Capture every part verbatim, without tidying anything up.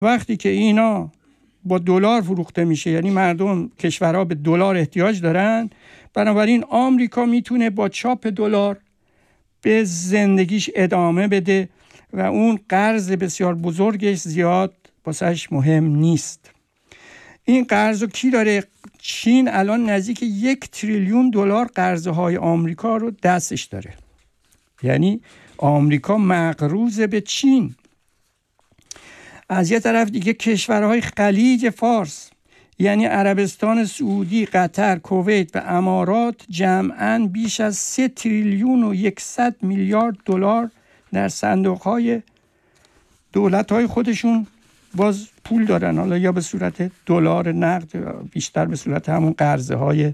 وقتی که اینا با دلار فروخته میشه، یعنی مردم کشورها به دلار احتیاج دارن، بنابراین آمریکا میتونه با چاپ دلار به زندگیش ادامه بده و اون قرض بسیار بزرگش زیاد واسش مهم نیست. این قرض رو کی داره؟ چین الان نزدیک یک تریلیون دلار قرضهای آمریکا رو دستش داره. یعنی آمریکا مقروض به چین. از یه طرف دیگه کشورهای خلیج فارس، یعنی عربستان سعودی، قطر، کویت و امارات، جمعاً بیش از سه تریلیون و یکصد میلیارد دلار در صندوق‌های دولت‌های خودشون باز پول دارن، حالا یا به صورت دلار نقد، بیشتر به صورت همون قرضه‌های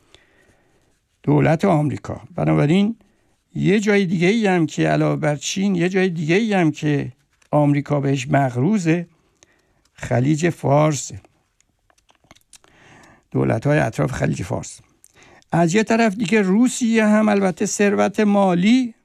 دولت آمریکا. بنابراین یه جای دیگه ای هم که علاوه بر چین، یه جای دیگه ای هم که آمریکا بهش مقروضه، خلیج فارس، دولت‌های اطراف خلیج فارس. از یه طرف دیگه روسیه هم البته ثروت مالی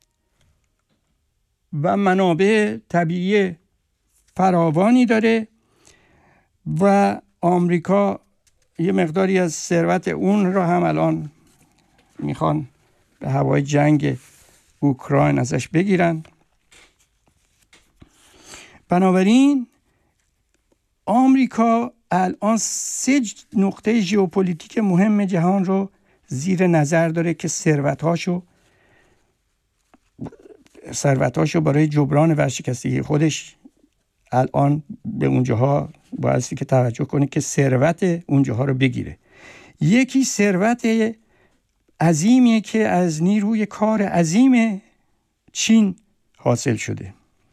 و منابع طبیعی فراوانی داره و آمریکا یه مقداری از ثروت اون رو هم الان میخوان به هوای جنگ اوکراین ازش بگیرن. بنابراین آمریکا الان سه نقطه ژئوپلیتیک مهم جهان رو زیر نظر داره که ثروت‌هاشو ثروت‌هاشو برای جبران ورشکستگی خودش الان به اونجاها بایستی که توجه کنه که ثروت اونجاها رو بگیره. یکی ثروت عظیمیه که از نیروی کار عظیم چین حاصل شده.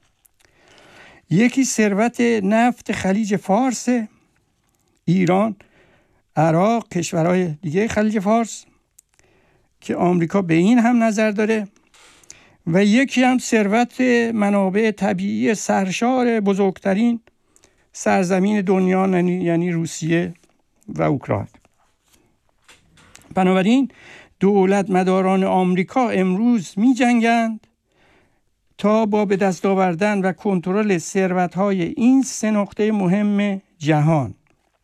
یکی ثروت نفت خلیج فارس، ایران، عراق، کشورهای دیگه خلیج فارس که آمریکا به این هم نظر داره، و یکی هم ثروت منابع طبیعی سرشار بزرگترین سرزمین دنیا، یعنی روسیه و اوکراین. بنابراین دولت مداران آمریکا امروز می جنگند تا با به دست آوردن و کنترل ثروت‌های این سه نقطه مهم جهان،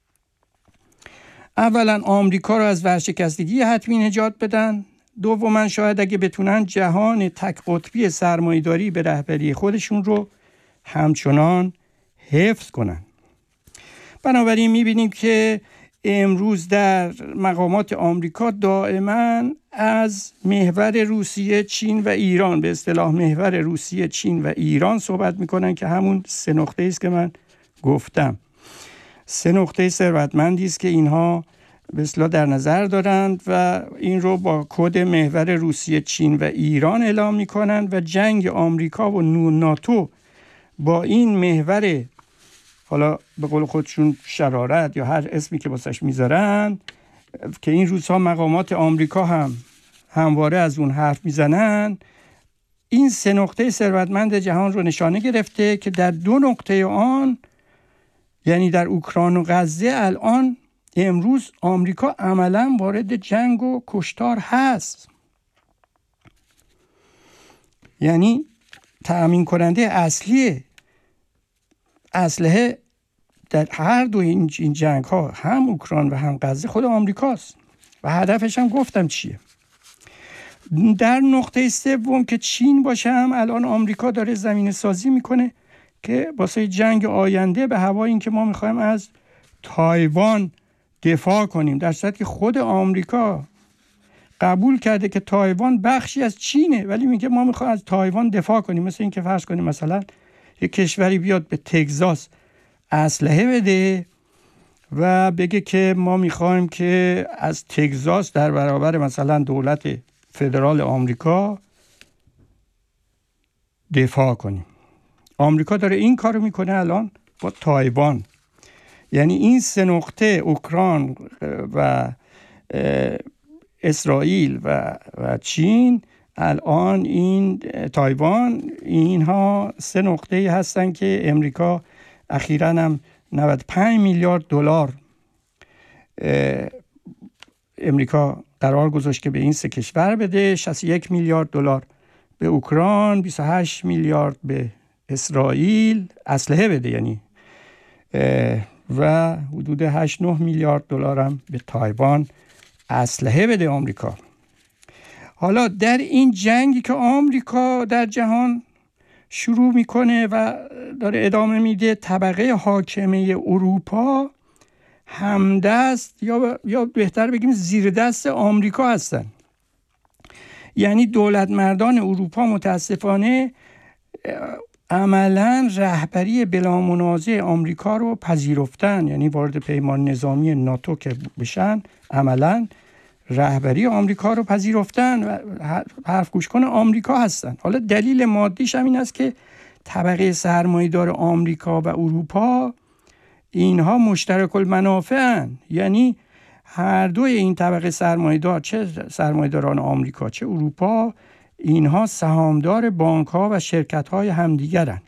اولا آمریکا را از ورشکستگی حتمی نجات بدن، دوما شاید اگه بتونن جهان تک قطبی سرمایه‌داری به رهبری خودشون رو همچنان حفظ کنن. بنابراین می‌بینیم که امروز در مقامات آمریکا دائما از محور روسیه، چین و ایران، به اصطلاح محور روسیه، چین و ایران صحبت میکنن که همون سه نقطه است که من گفتم. سه نقطه ثروتمندی است که اینها به اصطلاح در نظر دارند و این رو با کد محور روسیه، چین و ایران اعلام میکنند و جنگ آمریکا و ناتو با این محور، حالا به قول خودشون شرارت یا هر اسمی که واسش میذارن، که این روزها مقامات آمریکا هم همواره از اون حرف میزنن، این سه نقطه ثروتمند جهان رو نشانه گرفته که در دو نقطه آن، یعنی در اوکراین و غزه، الان امروز آمریکا عملاً وارد جنگ و کشتار هست. یعنی تأمین کننده اصلی اسلحه در هر دو این جنگ ها، هم اوکراین و هم غزه، خود آمریکاست و هدفش هم گفتم چیه. در نقطه سوم که چین باشه، هم الان آمریکا داره زمینه سازی میکنه که واسه جنگ آینده به هوای این که ما میخوایم از تایوان دفاع کنیم، در صورتی که خود آمریکا قبول کرده که تایوان بخشی از چینه، ولی میگه ما میخوایم از تایوان دفاع کنیم. مثل این که فرض کنیم مثلا یک کشوری بیاد به تگزاس اسلحه بده و بگه که ما میخوایم که از تگزاس در برابر مثلا دولت فدرال آمریکا دفاع کنیم. آمریکا داره این کارو میکنه الان با تایوان. یعنی این سه نقطه، اوکراین و اسرائیل و, و چین، الان این تایوان، اینها سه نقطه هستن که امریکا اخیراً هم نود و پنج میلیارد دلار امریکا قرار گذاشت که به این سه کشور بده، شصت و یک میلیارد دلار به اوکراین، بیست و هشت میلیارد به اسرائیل اسلحه بده، یعنی و حدود هشت نه میلیارد دلار هم به تایوان اسلحه بده آمریکا. حالا در این جنگی که آمریکا در جهان شروع میکنه و داره ادامه میده، طبقه حاکمه اروپا همدست یا یا بهتر بگیم زیر دست آمریکا هستن. یعنی دولت مردان اروپا متاسفانه عملا رهبری بلا منازع آمریکا رو پذیرفتن، یعنی وارد پیمان نظامی ناتو که بشن عملا رهبری آمریکا رو پذیرفتن و حرف گوش کن آمریکا هستن. حالا دلیل مادیش هم این است که طبقه سرمایه‌دار آمریکا و اروپا اینها مشترک المنافعن، یعنی هر دوی این طبقه سرمایه‌دار، چه سرمایه‌داران آمریکا چه اروپا، اینها سهامدار بانک‌ها و شرکت‌های همدیگرن.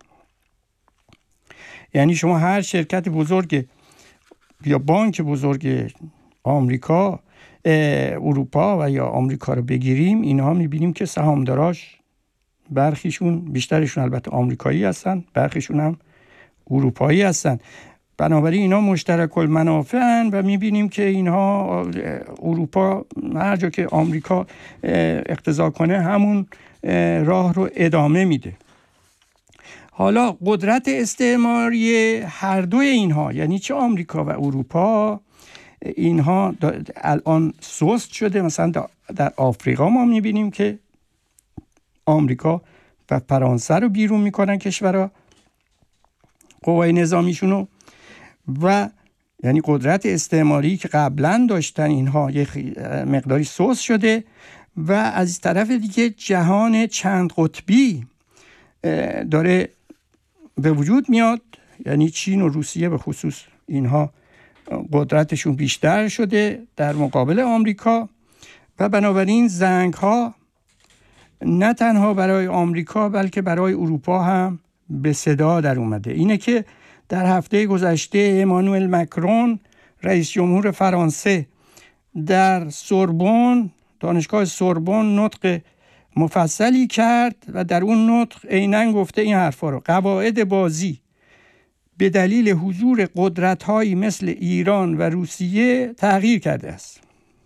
یعنی شما هر شرکت بزرگ یا بانک بزرگ آمریکا، اروپا و یا آمریکا رو بگیریم، اینها می‌بینیم که سهامداراش برخیشون، بیشترشون البته آمریکایی هستن، برخیشون هم اروپایی هستن. بنابراین اینا مشترک المنافعن و میبینیم که اینها اروپا هر جا که آمریکا اقتضا کنه همون راه رو ادامه میده. حالا قدرت استعماری هر دوی اینها، یعنی چه آمریکا و اروپا، اینها الان سست شده. مثلا در آفریقا ما میبینیم که آمریکا و فرانسه رو بیرون میکنن کشورها، قوای نظامیشونو، و یعنی قدرت استعماری که قبلا داشتن اینها یه مقداری سست شده. و از طرف دیگه جهان چند قطبی داره به وجود میاد، یعنی چین و روسیه به خصوص اینها قدرتشون بیشتر شده در مقابل آمریکا و بنابراین زنگ ها نه تنها برای آمریکا بلکه برای اروپا هم به صدا در اومده. اینه که در هفته گذشته امانوئل مکرون رئیس جمهور فرانسه در سوربن، دانشگاه سوربن، نطق مفصلی کرد و در اون نطق عیناً گفته این حرفا رو: قواعد بازی به دلیل حضور قدرت‌هایی مثل ایران و روسیه تغییر کرده است.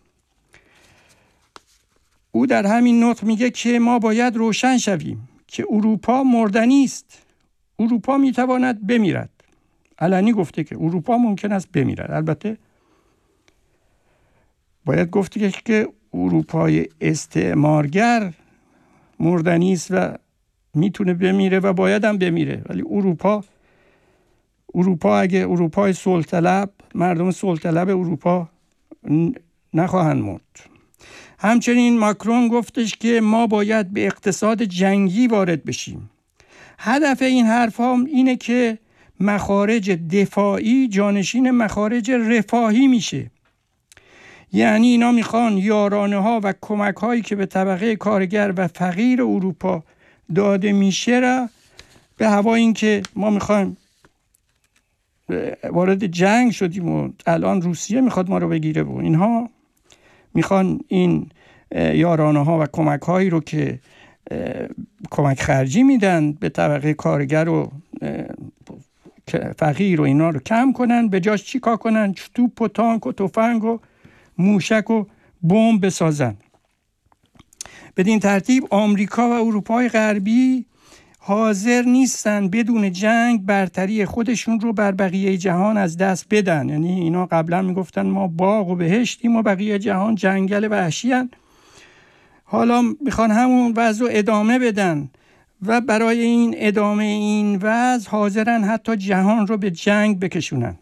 او در همین نطق میگه که ما باید روشن شویم که اروپا مردنی است. اروپا میتواند بمیرد. علنی گفته که اروپا ممکن است بمیرد. البته باید گفته که اروپای استعمارگر مردنی است و میتونه بمیره و باید هم بمیره، ولی اروپا اروپا اگه اروپای صلح طلب، مردم صلح طلب اروپا نخواهند مرد. همچنین ماکرون گفتش که ما باید به اقتصاد جنگی وارد بشیم. هدف این حرف ها اینه که مخارج دفاعی جانشین مخارج رفاهی میشه. یعنی اینا میخوان یارانه ها و کمک هایی که به طبقه کارگر و فقیر اروپا داده میشه را به هوا این که ما میخوایم وارد جنگ شدیم و الان روسیه میخواد ما رو بگیره و اینها میخوان این یارانه ها و کمک هایی رو که کمک خرجی میدن به طبقه کارگر و فقیر و اینا رو کم کنن، به جاش چی کار کنن؟ توپ و تانک و تفنگ و موشک و بمب بسازن. بدین ترتیب آمریکا و اروپای غربی حاضر نیستن بدون جنگ برتری خودشون رو بر بقیه جهان از دست بدن. یعنی اینا قبلا میگفتن ما باغ و بهشتیم و بقیه جهان جنگل وحشی هن. حالا میخوان همون وضع رو ادامه بدن و برای این ادامه این وضع حاضرن حتی جهان رو به جنگ بکشونن.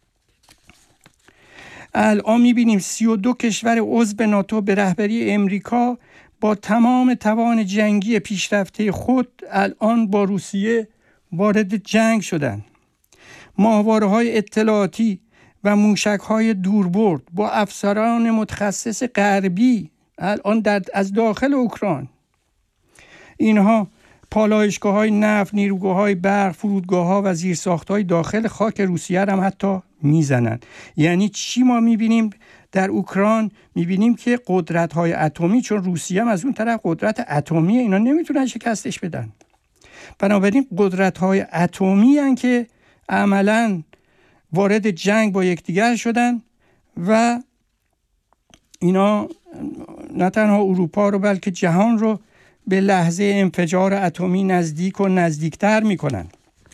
الان میبینیم سی و دو کشور عضو ناتو به رهبری امریکا با تمام توان جنگی پیشرفته خود الان با روسیه وارد جنگ شدن. ماهواره‌های اطلاعاتی و موشک‌های دوربرد با افسران متخصص غربی الان در از داخل اوکراین، اینها پالایشگاه‌های نفت، نیروگاه‌های برق، فرودگاه‌ها و زیرساخت‌های داخل خاک روسیه هم حتی میزنن. یعنی چی ما میبینیم در اوکراین؟ میبینیم که قدرت‌های اتمی، چون روسیه هم از اون طرف قدرت اتمی، اینا نمیتونن شکستش بدن. بنابراین قدرت‌های اتمی هستند که عملاً وارد جنگ با یکدیگر شدن و اینا نه تنها اروپا رو بلکه جهان رو به لحظه انفجار اتمی نزدیک و نزدیکتر میکنن.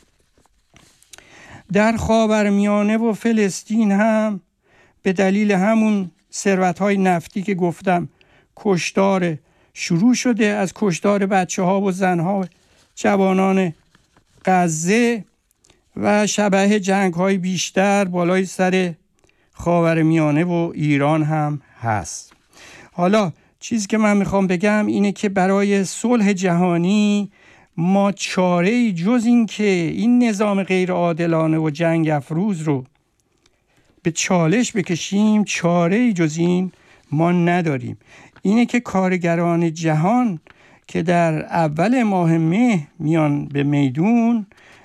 در خاورمیانه و فلسطین هم به دلیل همون ثروت‌های نفتی که گفتم کشتار شروع شده، از کشتار بچه‌ها و زن‌ها و جوانان غزه و شبح جنگ‌های بیشتر بالای سر خاورمیانه و ایران هم هست. حالا چیزی که من میخوام بگم اینه که برای صلح جهانی ما چاره‌ای جز این که این نظام غیر عادلانه و جنگ افروز رو به چالش بکشیم، چاره‌ای جز این ما نداریم. اینه که کارگران جهان که در اول ماه مه میان به میدون،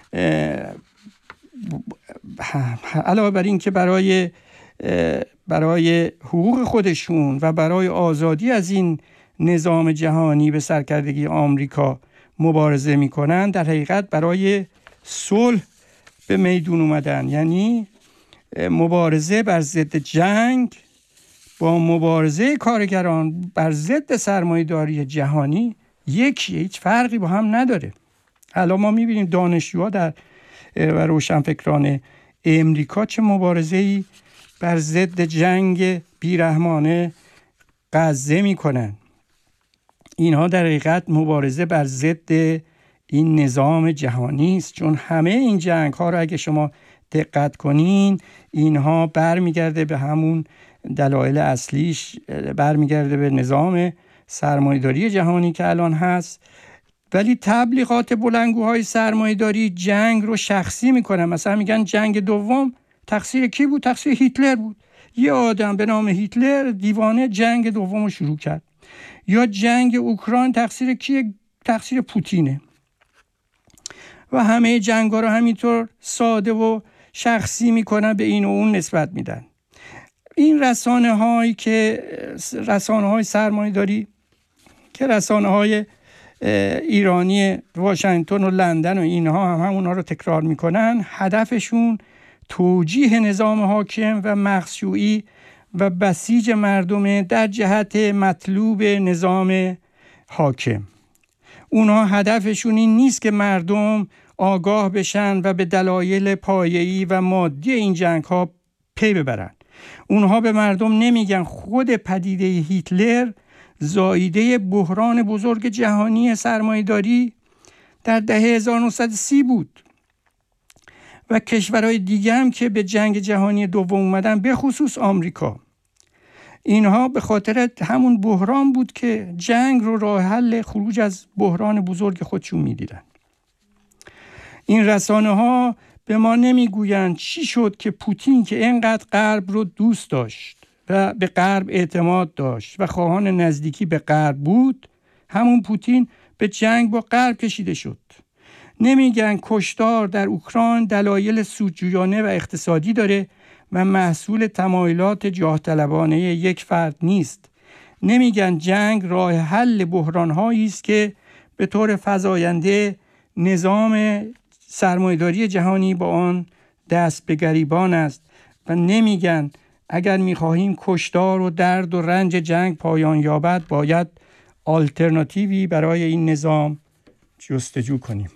علاوه بر این که برای برای حقوق خودشون و برای آزادی از این نظام جهانی به سرکردگی آمریکا مبارزه میکنن، در حقیقت برای صلح به میدون اومدن. یعنی مبارزه بر ضد جنگ با مبارزه کارگران بر ضد سرمایه‌داری جهانی یکیه، هیچ فرقی با هم نداره. الان ما میبینیم دانشجوها در و روشنفکران امریکا چه مبارزه‌ای بر ضد جنگ بیرحمانه غزه میکنن. اینها در حقیقت مبارزه بر ضد این نظام جهانی است، چون همه این جنگ ها رو اگه شما دقت کنین اینها برمیگرده به همون دلایل اصلیش، برمیگرده به نظام سرمایه‌داری جهانی که الان هست. ولی تبلیغات بلندگوهای سرمایه‌داری جنگ رو شخصی میکنن. مثلا میگن جنگ دوم تقصیر کی بود؟ تقصیر هیتلر بود. یه آدم به نام هیتلر دیوانه جنگ دوم رو شروع کرد. یا جنگ اوکراین تقصیر کیه؟ تقصیر پوتینه. و همه جنگ‌ها رو همینطور ساده و شخصی میکنن، به این و اون نسبت میدن. این رسانه هایی که رسانه های سرمایه‌داری که رسانه های ایرانی واشنگتن و لندن و اینها هم همونها رو تکرار میکنن، هدفشون توجیه نظام حاکم و مخشویی و بسیج مردم در جهت مطلوب نظام حاکم. اونها هدفشون این نیست که مردم آگاه بشن و به دلایل پایه‌ای و مادی این جنگ ها پی ببرن. اونها به مردم نمیگن خود پدیده هیتلر زاییده بحران بزرگ جهانی سرمایه‌داری در دهه هزار و نهصد و سی بود و کشورهای دیگه هم که به جنگ جهانی دوم اومدن، به خصوص آمریکا. اینها به خاطر همون بحران بود که جنگ رو راه حل خروج از بحران بزرگ خودشون میدیدن. این رسانه ها به ما نمیگویند چی شد که پوتین که اینقدر غرب رو دوست داشت و به غرب اعتماد داشت و خواهان نزدیکی به غرب بود، همون پوتین به جنگ با غرب کشیده شد. نمیگن کشتار در اوکراین دلایل سودجویانه و اقتصادی داره و محصول تمایلات جاه طلبانه یک فرد نیست. نمیگن جنگ راه حل بحران‌هایی است که به طور فزاینده نظام سرمایه‌داری جهانی با آن دست به گریبان است. و نمیگن اگر می‌خواهیم کشتار و درد و رنج جنگ پایان یابد باید آلترناتیوی برای این نظام جستجو کنیم.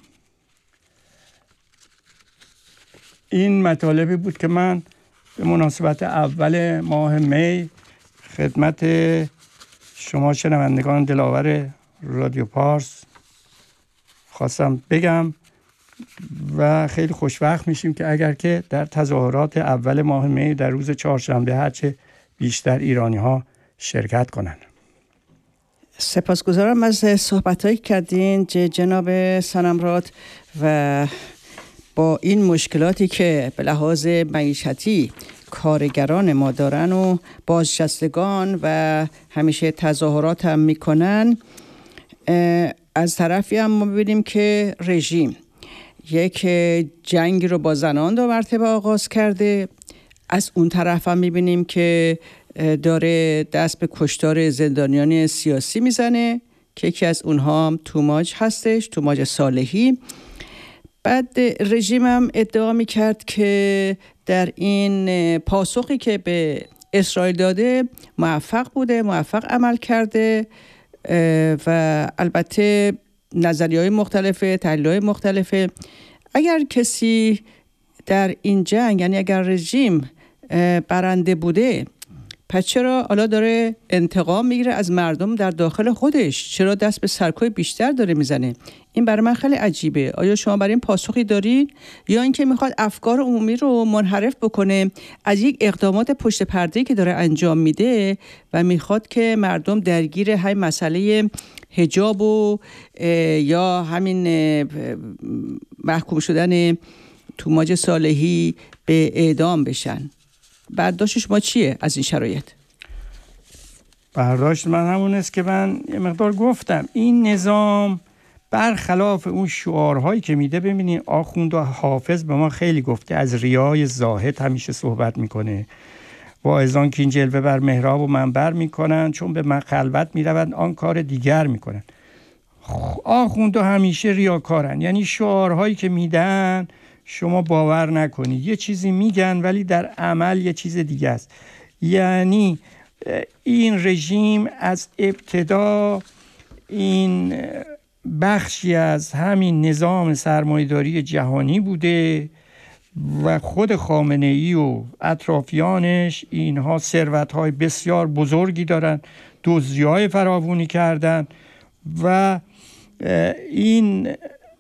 این مطالبی بود که من به مناسبت اول ماه می خدمت شما شنوندگان دلاور رادیو پارس خواستم بگم و خیلی خوشوقت میشیم که اگر که در تظاهرات اول ماه می در روز چهارشنبه هرچه بیشتر ایرانی ها شرکت کنند. سپاسگزارم از صحبتایی کردین جناب سنمراد. و با این مشکلاتی که به لحاظ معیشتی کارگران ما دارن و بازنشستگان و همیشه تظاهرات هم میکنن، از طرفی هم ما ببینیم که رژیم یک جنگ رو با زنان دو مرتبه آغاز کرده. از اون طرف هم میبینیم که داره دست به کشتار زندانیان سیاسی میزنه که یکی از اونها هم توماج هستش، توماج صالحی. بعد رژیم هم ادعا میکرد که در این پاسخی که به اسرائیل داده موفق بوده، موفق عمل کرده و البته نظریه‌های مختلفه، تحلیل‌های مختلفه. اگر کسی در این جنگ، یعنی اگر رژیم برنده بوده، پس چرا حالا داره انتقام میگیره از مردم در داخل خودش؟ چرا دست به سرکوب بیشتر داره میزنه؟ این برای من خیلی عجیبه. آیا شما برای این پاسخی دارید یا اینکه میخواد افکار عمومی رو منحرف بکنه از یک اقدامات پشت پرده‌ای که داره انجام میده و میخواد که مردم درگیر همین مسئله حجاب و یا همین محکوم شدن توماج صالحی به اعدام بشن؟ برداشت شما چیه از این شرایط؟ برداشت من همون است که من یه مقدار گفتم. این نظام برخلاف اون شعارهایی که میده، ببینید آخوند و حافظ به ما خیلی گفته از ریای زاهد همیشه صحبت میکنه. واعظان که این جلوه بر محراب و منبر میکنن، چون به من خلوت میروند آن کار دیگر میکنن. آخوند و همیشه ریاکارن، یعنی شعارهایی که میدن شما باور نکنید یه چیزی میگن ولی در عمل یه چیز دیگه است. یعنی این رژیم از ابتدا این بخشی از همین نظام سرمایه‌داری جهانی بوده و خود خامنه‌ای و اطرافیانش اینها ثروت‌های بسیار بزرگی دارن، دزدی‌های فراوانی کردن و این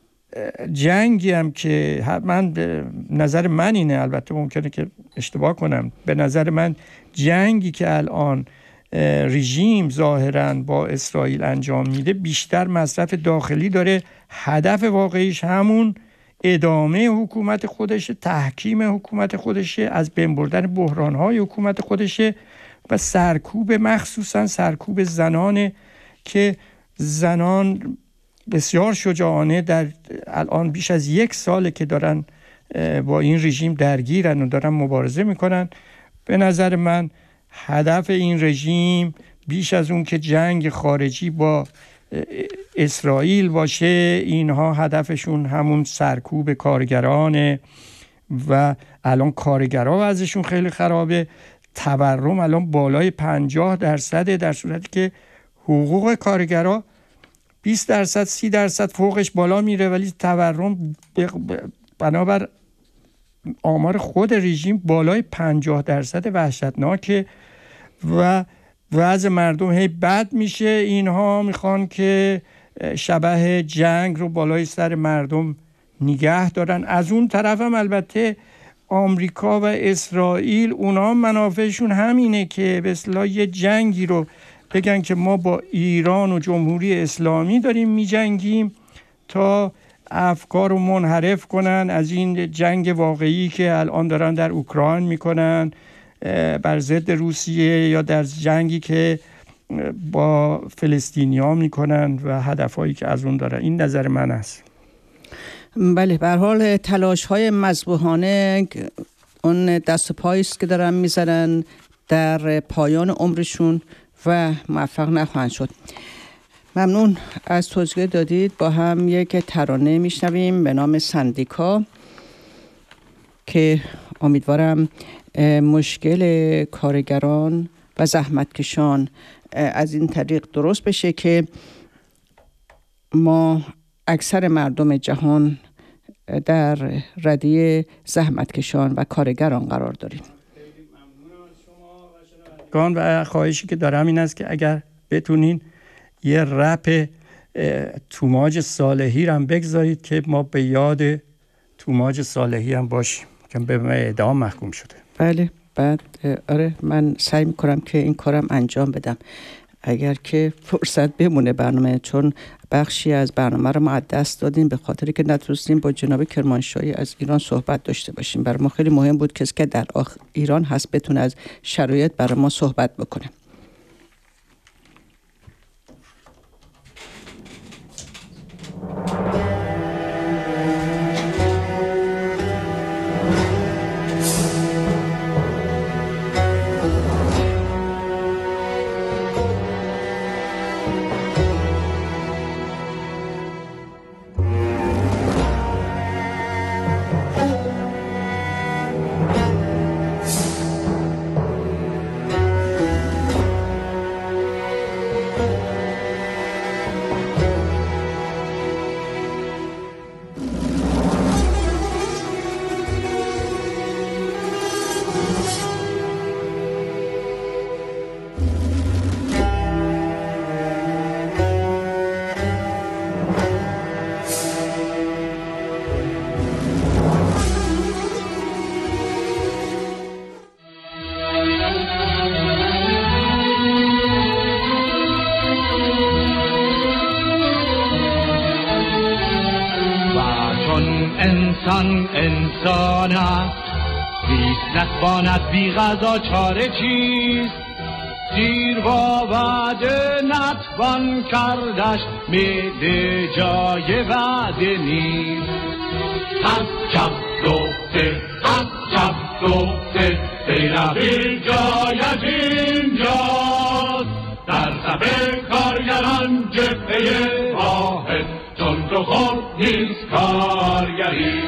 جنگی هم که من نظر من اینه، البته ممکنه که اشتباه کنم، به نظر من جنگی که الان رژیم ظاهراً با اسرائیل انجام میده بیشتر مصرف داخلی داره. هدف واقعیش همون ادامه حکومت خودشه، تحکیم حکومت خودشه، از بین بردن بحران‌های حکومت خودشه و سرکوب، مخصوصاً سرکوب زنان که زنان بسیار شجاعانه در الان بیش از یک ساله که دارن با این رژیم درگیرن و دارن مبارزه میکنن. به نظر من هدف این رژیم بیش از اون که جنگ خارجی با اسرائیل باشه، اینها هدفشون همون سرکوب کارگرانه و الان کارگرها ازشون خیلی خرابه. تورم الان بالای پنجاه درصده، در صورتی که حقوق کارگرها بیست درصد سی درصد فوقش بالا میره، ولی تورم بنابر آمار خود رژیم بالای پنجاه درصد وحشتناکه و وضع مردم هی بد میشه. اینها میخوان که شبح جنگ رو بالای سر مردم نگه دارن. از اون طرف هم البته آمریکا و اسرائیل اونا منافعشون همینه که به اصطلاح یه جنگی رو بگن که ما با ایران و جمهوری اسلامی داریم میجنگیم تا افکار رو منحرف کنن از این جنگ واقعی که الان دارن در اوکراین میکنن بر ضد روسیه یا در جنگی که با فلسطینیا میکنن و هدفهایی که از اون دارن. این نظر من است. بله، به هر حال تلاش های مذبوحانه اون دست و پایی است که دارن میزنن در پایان عمرشون و موفق نخواهند شد. ممنون از توضیح دادید. با هم یک ترانه میشنویم به نام سندیکا که امیدوارم مشکل کارگران و زحمتکشان از این طریق درست بشه که ما اکثر مردم جهان در ردیه زحمتکشان و کارگران قرار داریم. و خواهشی که دارم این است که اگر بتونین یه رپ توماج صالحی رو هم بگذارید که ما به یاد توماج صالحی هم باشیم که به اعدام محکوم شده. بله، بعد آره من سعی میکنم که این کارم انجام بدم اگر که فرصت بمونه برنامه، چون بخشی از برنامه رو ما از دست دادیم به خاطری که نتونستیم با جناب کرمانشاهی از ایران صحبت داشته باشیم. برای ما خیلی مهم بود کسی که در ایران هست بتونه از شرایط برای ما صحبت بکنه. انسان است، زیست نتواند بی غذا چاره چیست، دیر با وعده نتوان کردش، میده جای وعده نیست. عجب گفته عجب گفته سیرفی جایت اینجاست، در صف کارگران جبهه واحد چون تو خود نیست کارگری.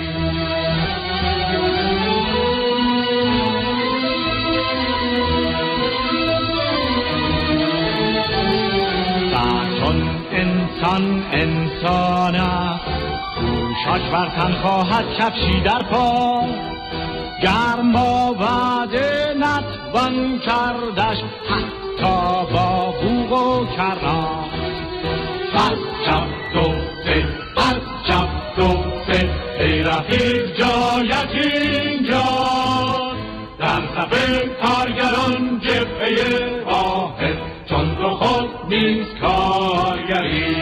انسان انسان است، گوشاش بر تن خواهد کفشی در پا، گرم با وعده نتوان کردش، حتی با بوق و کرا. عجب گفته عجب گفته ای رفیق جایت اینجاست، در صف کارگران جبهه واحد چون تو خود نیست کارگری.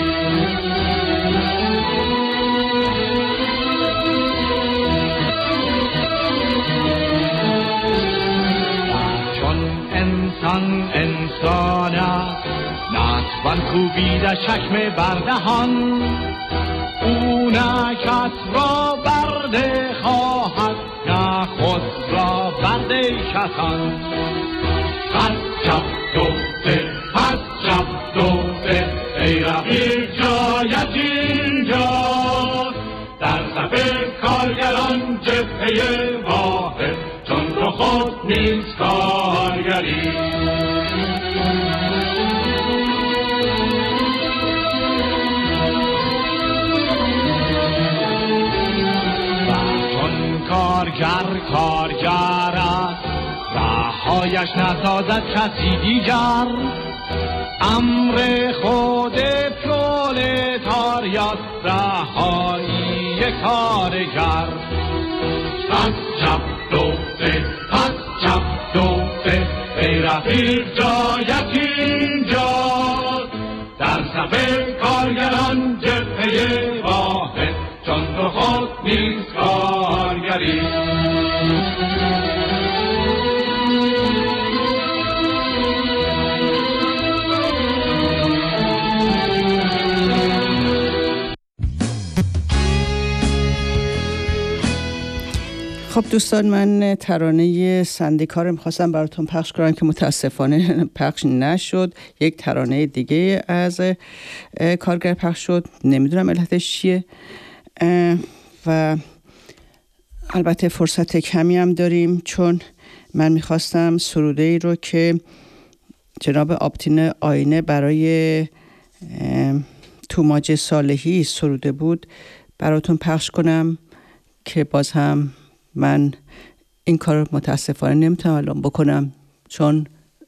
چون انسان انسان است، نتوان کوبیده شکم بردهان، او نه کس را برده خواهد، نه خود را برده کسان. عجب گفته عجب گفته ای رفیق جایت اینجاست، در صف کارگران جبهه واحد چون تو خود نیست کارگری. کارگر کارگر است، رهایش نسازد کسی دیگر، امر خود پرولتاریات رهایی کارگر. عجب گفته عجب گفته ای رفیق جایت اینجاست، در صف کارگران جبهه واحد چون تو خود نیست کارگری. خب دوستان، من ترانه سندیکا رو می‌خواستم براتون پخش کنم که متاسفانه پخش نشد. یک ترانه دیگه از کارگر پخش شد، نمیدونم علتش چیه و البته فرصت کمی هم داریم، چون من میخواستم سروده ای رو که جناب آبتین آینه برای توماج صالحی سروده بود براتون پخش کنم که باز هم من این کار متاسفانه نمیتونم الان بکنم چون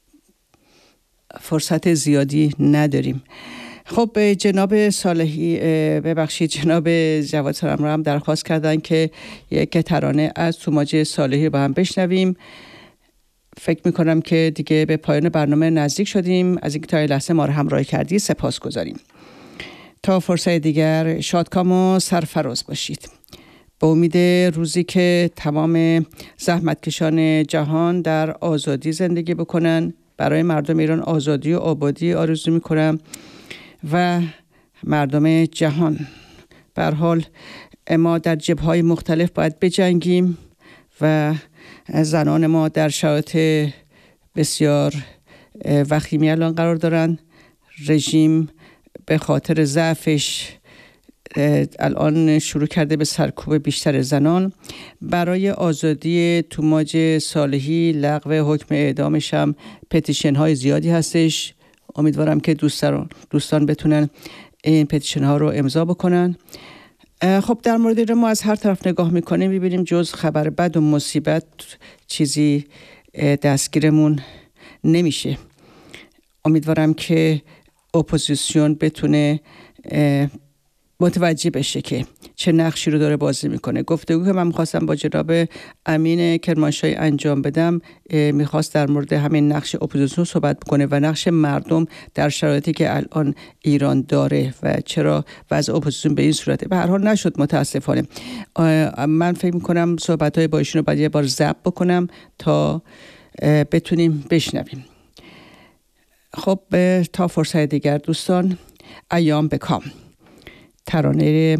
فرصت زیادی نداریم. خب جناب صالحی ببخشید جناب جواد سلام را هم درخواست کردن که یک ترانه از توماج صالحی با هم بشنویم. فکر میکنم که دیگه به پایان برنامه نزدیک شدیم. از اینکه تا این لحظه ما رو همراهی کردی سپاس گذاریم. تا فرصت دیگر شادکام و سرفراز باشید. با امید روزی که تمام زحمتکشان جهان در آزادی زندگی بکنن، برای مردم ایران آزادی و آبادی آرزو میکنم و مردم جهان. به هر حال ما در جبهه‌های مختلف باید بجنگیم و زنان ما در شرایط بسیار وخیمی الان قرار دارن. رژیم به خاطر ضعفش الان شروع کرده به سرکوب بیشتر زنان. برای آزادی توماج صالحی، لغو حکم اعدامش هم پتیشن های زیادی هستش. امیدوارم که دوستان دوستان بتونن این پتیشن ها رو امضا بکنن. خب در مورد ما از هر طرف نگاه میکنیم ببینیم جز خبر بد و مصیبت چیزی دستگیرمون نمیشه. امیدوارم که اپوزیسیون بتونه متوجه بشه که چه نقشی رو داره بازی میکنه. گفتگو که من میخواستم با جناب امین کرمانشاهی انجام بدم میخواست در مورد همین نقش اپوزیسیون صحبت بکنه و نقش مردم در شرایطی که الان ایران داره و چرا وضع اپوزیسیون به این صورته. به هر حال نشد متاسفانه. من فکر میکنم صحبت‌های با ایشون رو باید یه بار ضبط بکنم تا بتونیم بشنویم. خب تا فرصت دیگر دوستان، ایام بکام، ترانه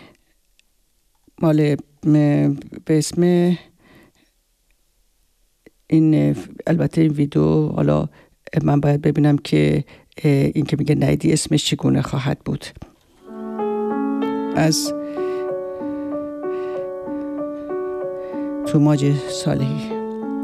مال به اسم این، البته این ویدیو حالا من باید ببینم که این که میگه نیدی اسمش چگونه خواهد بود، از توماج صالحی.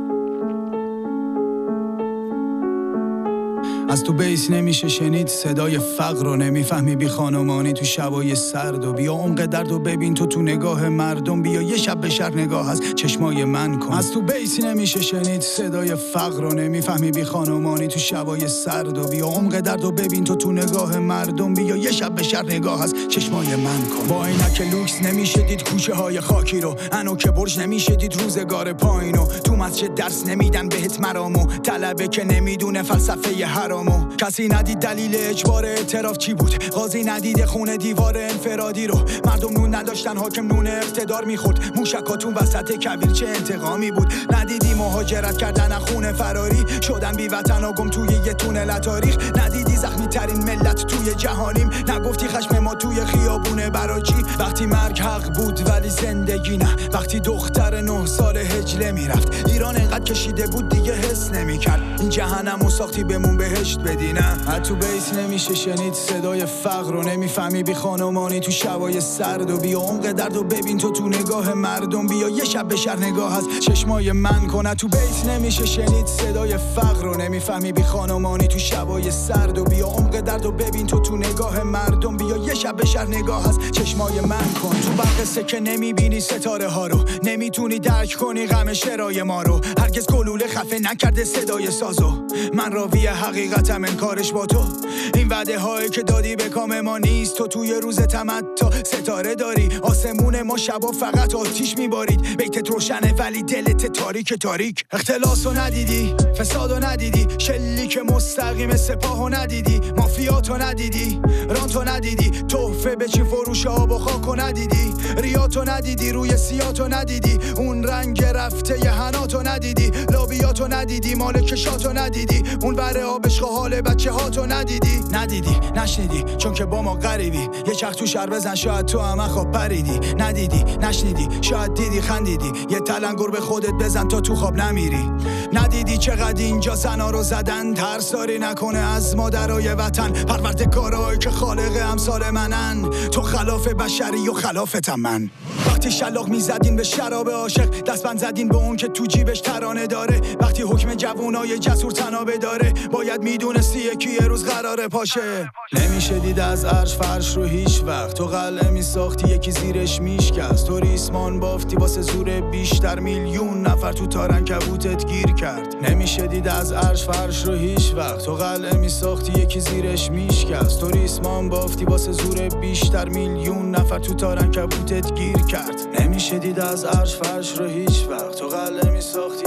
از تو بیس نمیشه شنید صدای فقر رو، نمیفهمی بی خانمانی تو شبای سرد، و بیا عمق درد و ببین تو تو نگاه مردم، بیا یه شب به شهر نگاه از چشمای من کن. از تو بیس نمیشه شنید صدای فقر رو، نمیفهمی بی خانمانی تو شبای سرد، و بیا عمق درد و ببین تو تو نگاه مردم، بیا یه شب به شهر نگاه از چشمای من کن. با عینک لوکس نمیشه دید کوچه های خاکی رو، انوک برج نمیشه دید روزگار پایینو، تو مسجد درس نمیدن بهت مرامو، طلبه که نمیدونه فلسفه حرام. کسی ندید دلیل اجبار اعتراف چی بود، قاضی ندید خونه دیوار انفرادی رو، مردم نون نداشتن حاکم نون اقتدار میخورد، موشکاتون وسط کویر چه انتقامی بود، ندیدی مهاجرت کردن از خونه فراری شدن بی وطن و گم توی یه تونل تاریخ، ندیدی زخمی ترین ملت توی جهانیم، نگفتی خشم ما توی خیابونه براچی، وقتی مرگ حق بود ولی زندگی نه، وقتی دختر نه سال هجله میرفت، ایران انقدر کشیده بود دیگه حس نمیکرد، این جهنمو ساختی بمون بهشت بدی نه. حتی بیس نمیشه شنید صدای فقر رو، نمیفهمی بی خانمانی تو شبای سرد، و بیا عمق درد و ببین تو تو نگاه مردم، بیا یه شب به شهر نگاه از چشمای من کن. تو بیس نمیشه شنید صدای فقر رو، نمیفهمی بی خانمانی تو شبای سرد، و بیا عمق درد و ببین تو تو نگاه مردم، بیا یه شب به شهر نگاه از چشمای من کن. تو برق سکه نمیبینی ستاره ها رو، نمیتونی درک کنی غم شرای ما رو، هرگز گلوله خفه نکرده صدای سازو، من راوی حقیقتم انکارش با تو، این وعده هایی که دادی به کام ما نیست، تو توی روز تمتا ستاره داری، آسمون ما شبا فقط آتیش میبارید، بیتت روشنه ولی دلت تاریک تاریک، اختلاسو ندیدی، فسادو ندیدی، شلیک مستقیم سپاهو ندیدی، مافیاتو ندیدی، رانتو ندیدی، تحفه به چی فروش آب و خاکو ندیدی، ریاتو ندیدی، روی سیاتو ندیدی، اون رنگ رفته ی حناتو ندیدی، لابیاتو ندیدی، مالکشاتو ندیدی، اون بره آبشق حال بچه هاتو ندیدی، ندیدی نشنیدی چون که با ما غریبی، یه چرخ تو شهر بزن شاید تو هم خواب پریدی، ندیدی نشنیدی شاید دیدی خندیدی، یه تلنگر به خودت بزن تا تو خواب نمیری، ندیدی چقدر اینجا زنا رو زدن، ترساری نکنه از مادرای وطن، پروردگارایی که خالق امثال منن، تو خلاف بشری و خلافتم من، وقتی شلاق میزدین به شراب عاشق، دستبند زدین به اون که تو جیبش ترانه داره، وقتی حکم جوونای جسور تنابه داره، باید میدونستی یکی یه روز قراره پاشه، نمیشه دید از عرش فرش رو هیچ وقت، تو قلعه میساختی یکی زیرش میشکست، تو ریسمان بافتی واسه زور بیشتر، میلیون نفر تو تارن کبوتت گیر کرد، نمیشه دید از عرش فرش رو هیچ وقت، تو قلعه میساختی یکی زیرش میشکست، تو ریسمان بافتی واسه زور بیشتر، میلیون نفر تو تارن کبوتت گیر کرد، نمیشه دید از عرش فرش رو هیچ وقت، تو قلعه میساختی